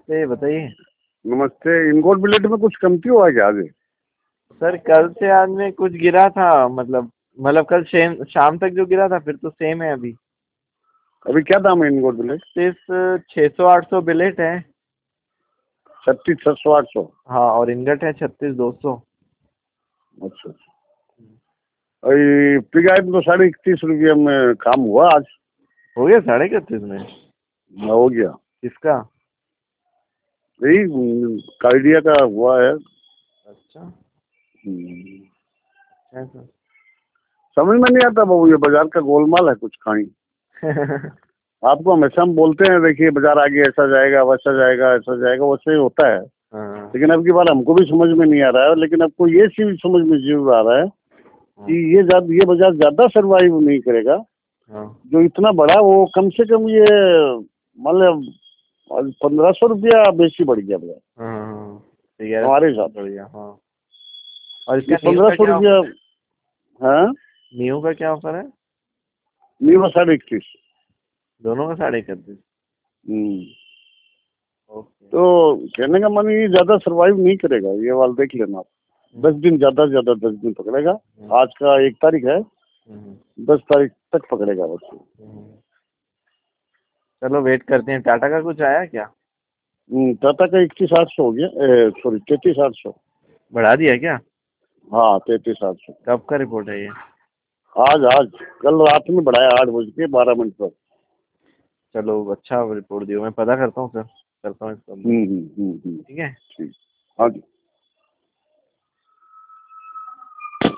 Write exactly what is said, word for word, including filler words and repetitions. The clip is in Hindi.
नमस्ते, बताइए। नमस्ते। इनगोट बिलेट में कुछ कमती हुआ है क्या आज? सर कल से आज में कुछ गिरा था, मतलब मतलब कल शेम शाम तक जो गिरा था, फिर तो सेम है अभी। अभी क्या दाम है इनगोट बिलेट? छत्तीस छः सौ आठ सौ बिलेट है। छत्तीस छह सौ आठ सौ। हाँ, और इनगट है छत्तीस दो सौ। अच्छा अच्छा। अरे पिगाइप तो साढ़े इकतीस रुपये में काम हुआ आज। हो गया साढ़े इकतीस में? हो गया। किसका? यही काइडिया का हुआ है। अच्छा। हम्म। अच्छा सर। समझ में नहीं आता बाबू, ये बाजार का गोलमाल है कुछ कहीं। आपको हमेशा हम बोलते हैं देखिए बाजार आगे ऐसा जाएगा वैसा जाएगा ऐसा जाएगा, वैसे ही होता है। हाँ। लेकिन अब की बार हमको भी समझ में नहीं आ रहा है, लेकिन आपको ये चीज समझ में जरूर आ रहा है कि ये ज्यादा ये बाजार ज्यादा सर्वाइव नहीं करेगा। हाँ। जो इतना बड़ा वो कम से कम ये मतलब पंद्रह सौ रुपया बेसी बढ़ गया बाजार हाँ, ग्यारह हमारे सौ हिसाब से। बढ़िया। हाँ। और ये इसका न्यू पंद्रह का सौ क्या रुपया ऑफर? है। न्यू का क्या ऑफर है? नीवा साढ़े इकतीस। दोनों का साढ़े इकतीस। हम्म। ओके। तो कहने का मन ये ज्यादा सरवाइव नहीं करेगा, ये वाला देख लेना आप। दस दिन ज्यादा से ज्यादा दस दिन पकड़ेगा। आज का एक तारीख है, दस तारीख तक पकड़ेगा बस। चलो वेट करते हैं। टाटा का कुछ आया क्या? हम्म, टाटा का इकतीस आठ सौ हो गया, सॉरी तैतीस आठ सौ। बढ़ा दिया क्या? हाँ तैतीस आठ सौ। कब का रिपोर्ट है ये? आज आज कल रात में बढ़ाया आठ बज के बारह मिनट पर। चलो अच्छा रिपोर्ट दियो, मैं पता करता हूँ सर, करता हूँ इसका। हम्म हम्म हम्म हम्म, ठीक है। ठीक। हाँ जी।